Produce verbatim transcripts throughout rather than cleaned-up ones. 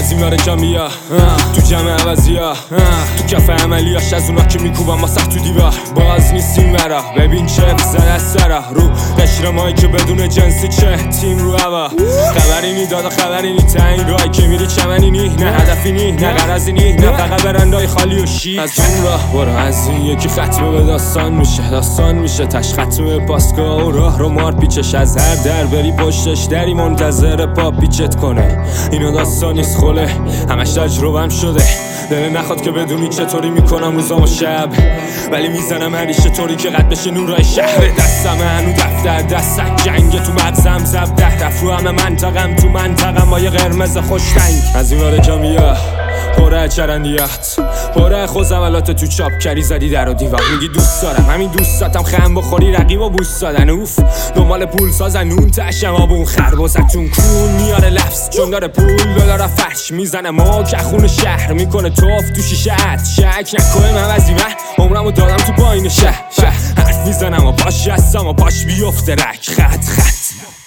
از این ور کمیا تو جمع عوضیا تو کف عملیاش از اونا که میکوبم ما سخت تو دیوار باز نیستیم ورا ببین چه زد از سرا رو قشر مایی که بدون جنسی چه تیم رو هوا خبری نی دادا خبری نی تنگ رای که میری چمنی نی نه هدفی نی نه غرضی نی نه فقط برندای خالی و شی از اون راه برو از این یکی ختمه به داستان میشه داستان میشه تش ختمه پاسگاه و راه رو مار پیچش از هر در بری پشتش دری منتظر پا پیچت کنه اینو داستان نیست خله همش تجربم شده دل نخواد که بدونی چطوری میکنم روزام و شب ولی میزنم هریشه طوری که قد بشه نورای شهر دستم هنو دفتر دستک جنگ تو مغزم زب ده رفت رو همه منطقم تو منطقم با یه قرمز خوشتنگ از این واره کمیا پره چرندیات پره خوزولات تو چاپ کری زدی در و دیوار میگی دوست دارم همین دوستاتم خم بخوری رقیب و بوست دادن اوف دنبال پول سازن نون تشم آبون خربازتون کون میاره لفظ چون داره پول داره فرش میزنه ما که خون شهر میکنه توف تو شیشه عد شک نکنه من وزیمه عمرمو دادم تو پایین شهر حرف میزنم و پاش هستم و پاش بیفته رک خط خط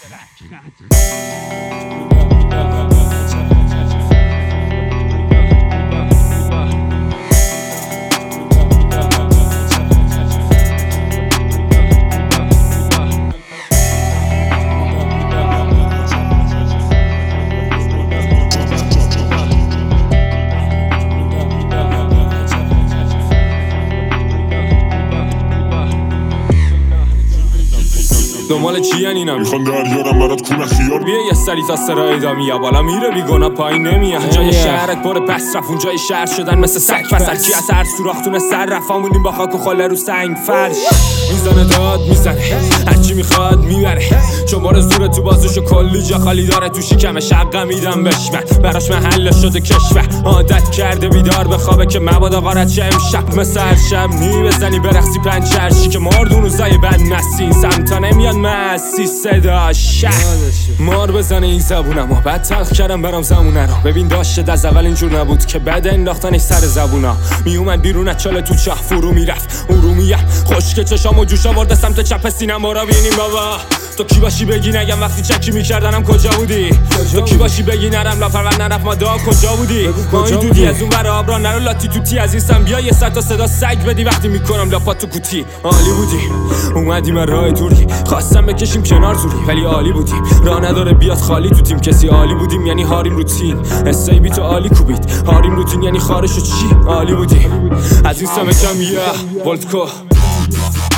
دنبال چی اینم میخوان دریارم برات کونه خیار بیا یه سری تا سرای دامی یا بالا میره بیگونا پایین نمیاد جای شهرت پر پس رفت اون جای شهر شدن مثل سگ فصل چی از هر سوراختونه سر رفامونیم با خاک و خاله رو سنگ فرش میزنه داد میزنه هرچی میخواد میبره چون بار زور تو بازوشو کلی جا خالی داره تو شکم شقه میدم بشمن براش محل شده کشور عادت کرده بیدار به خوابه که مبادا غارت شه امشب مثل هر شب نی بزنی برقصی پنچرشی که مردون روزای بد نسین سمتا نمیاد مسی صدا شه مار بزنه این زبونم و بعد تلخ کردم برام زمونه رو ببین داشته از اول اینجور نبود که بعد انداختنش سر زبونا میومد بیرون از چاله تو چاه فرو میرفت اون رو میگم خشک چشام و جوش آورده سمت چپ سینم برا بینیم بابا تو کی باشی بگی نگم وقتی چکی میکردنم کجا بودی تو کی باشی بگی نرم لا فقط نرفت ما دا کجا بودی ما این دودی از اون برا آبرا نرو لاتی توتی از این سم بیا یه صد تا صدا سگ بدی وقتی میکنم لاپا تو کوتی عالی بودی اومدیم راه دوری خواستم بکشیم کنار زوری ولی عالی بودیم راه نداره بیاد خالی تو تیم کسی عالی بودیم یعنی هاریم رو تین اسای بی تو عالی کوبید هاریم رو تین یعنی خارشو چی عالی بودیم از این سم کم یا ولتکو